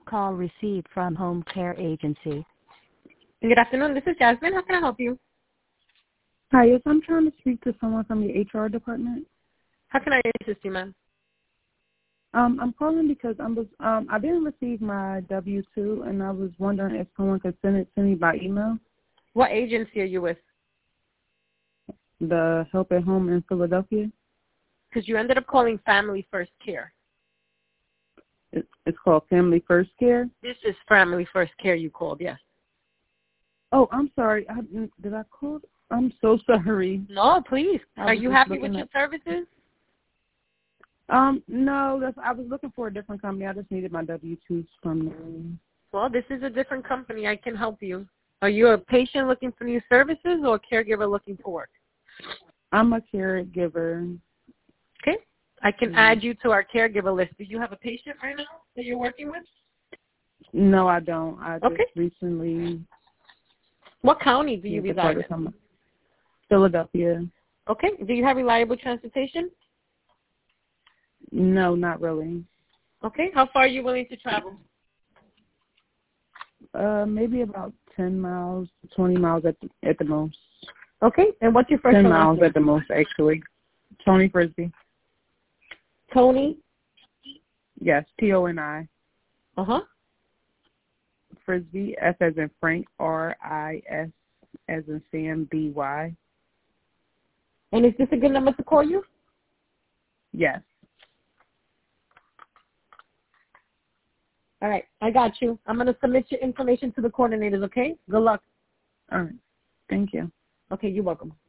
call received from Home Care Agency. Good afternoon. This is Jasmine. How can I help you? Hi, yes, I'm trying to speak to someone from the HR department. How can I assist you, ma'am? I'm calling because I didn't receive my W-2, and I was wondering if someone could send it to me by email. What agency are you with? The Help at Home in Philadelphia. Because you ended up calling Family First Care. It's called Family First Care. This is Family First Care you called, yes. Oh, I'm sorry. Did I call? I'm so sorry. No, please. Are you happy with your services? No, I was looking for a different company. I just needed my W-2s from them. Well, this is a different company. I can help you. Are you a patient looking for new services or a caregiver looking for work? I'm a caregiver. Okay. I can add you to our caregiver list. Do you have a patient right now that you're working with? No, I don't. I just recently. What county do you reside in? Philadelphia. Okay. Do you have reliable transportation? No, not really. Okay. How far are you willing to travel? Maybe about 10 miles, 20 miles at the most. Okay. And what's your first 10 and last miles name? at the most, actually. Tony Frisbee. Tony? Yes, Toni. Uh-huh. Frisbee, F as in Frank, R-I-S as in Sam, B-Y. And is this a good number to call you? Yes. All right. I got you. I'm going to submit your information to the coordinators, okay? Good luck. All right. Thank you. Okay, you're welcome.